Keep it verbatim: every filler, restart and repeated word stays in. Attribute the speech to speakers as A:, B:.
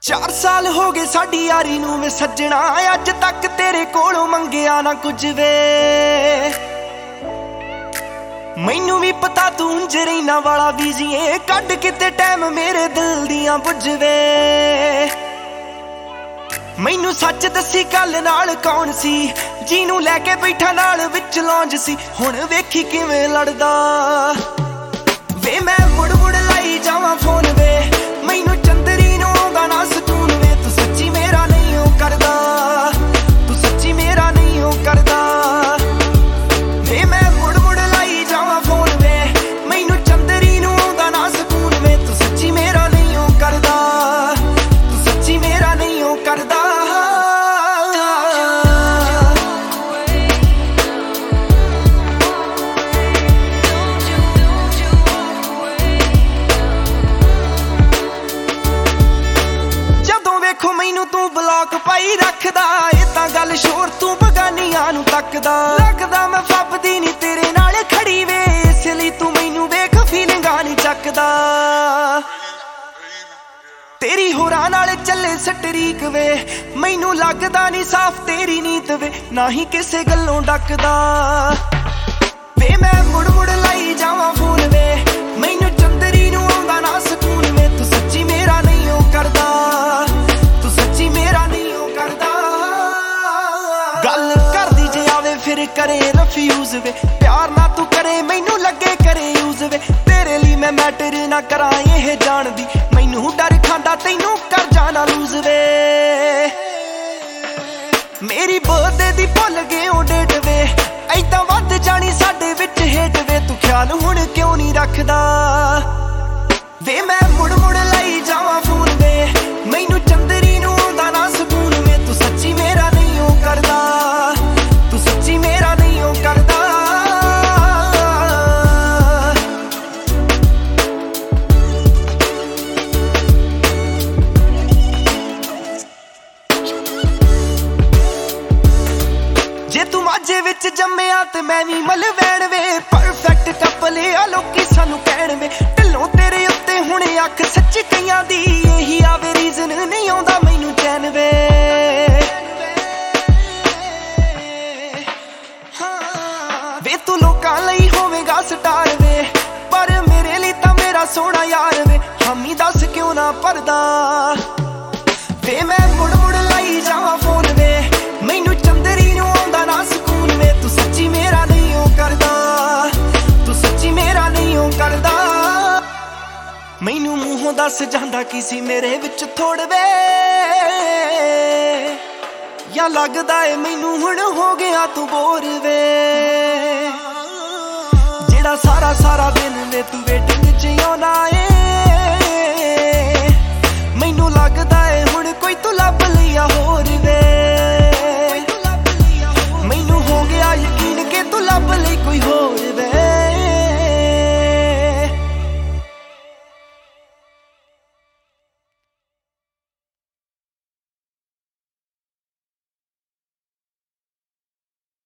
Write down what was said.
A: चार साल हो गए साडी यारी नूं वे सज्जणा, अज तक तेरे कोलों मंगिया ना कुछ वे। मैनू भी पता तू उंज रहीना वाला बीजीए, कड किते टाइम मेरे दिल दियां बुझवे। मैनू सच दसी गल नाल कौन सी, जीनू लैके बैठा नाल विच लौंज सी। हुण वेखी किवें लड़दा वे, मैं मुड़ मुड़ लाई जावां फोन वे, मैनू चंदरी नूं आउंदा ना सकून वे। तू सच्ची मेरा नहीं हो करदा, तू सच्ची मेरा नहीं हो करदा वे। मैं मुड़ मुड़ लाई जावां फोन वे, मैनू चंदरी नूं आउंदा ना सकून वे। तू सच्ची मेरा नहीं हो करदा, तू सच्ची मेरा नहीं हो करदा। देखो मैनू तू ब्लॉक पाई रखदा, ये तां गल शोर तू बगानियां नू तकदा। लगदा मैं फबदी नी तेरे नाल खड़ी वे, इसलिए तू मैनू वेख फीलिंगां नी चकदा। तेरी होरां नाल चले सटरीक वे, मैनू लगदा नी साफ तेरी नीत वे, ना ही किसे गल्लों डकदा वे। मैं मुड़ मुड़ लाई जावां फोन वे, मैनू चंदरी नू आउंदा ना सकून वे। तू सच्ची मेरा नहीं हो करदा, मेरा नहीं हो करदा। गल कर दी जे आवे फिर करे रफ्यूज वे, प्यार ना तू करे मैनू लगे करे यूज वे। तेरे लिए मैं मैटर ना करा ये जान दी, मैनू डर खांदा तैनू कर जाना लूज वे। मेरी बर्थडे दी भुल गए ओ डेट वे, ऐदां वध जानी साडे विच हेट वे। तू ख्याल हुण क्यों नहीं रखदा वे। मैं मुड़ मुड़ लाई जावां फोन वे, मैनू चंदरी नू आउंदा ना सकून वे। तू सच्ची मेरा नहीं हो करदा, तू सच्ची मेरा नहीं हो करदा। जे तू माझे विच जम्मिया ते मैं भी मलवैण वे, परफेक्ट कपल आ लोकी सानू कहण वे। ढिल्लों तेरे उत्ते हुण अख सच्ची कईयां दी, यही आवे रीजन नहीं आउंदा मैनू चैन वे। वे तू लोकां लई होवेगा स्टार वे, पर मेरे लिए तां मेरा सोहना यार वे। हामी दस क्यों ना परदा वे। मैं मुड़ मुड़ लाई जावां फोन वे, मैनू चंदरी नू आउंदा ना सकून वे। तू सच्ची मेरा नहीं हो करदा, तू सच्ची मेरा नहीं हो करदा। मैनू मूहों दस जांदा की सी मेरे विच थोड़ वे, या लगदा ए मैनू हुण हो गया तू बोर वे। जेड़ा सारा सारा दिन वे तू वेटिंग च आउंदा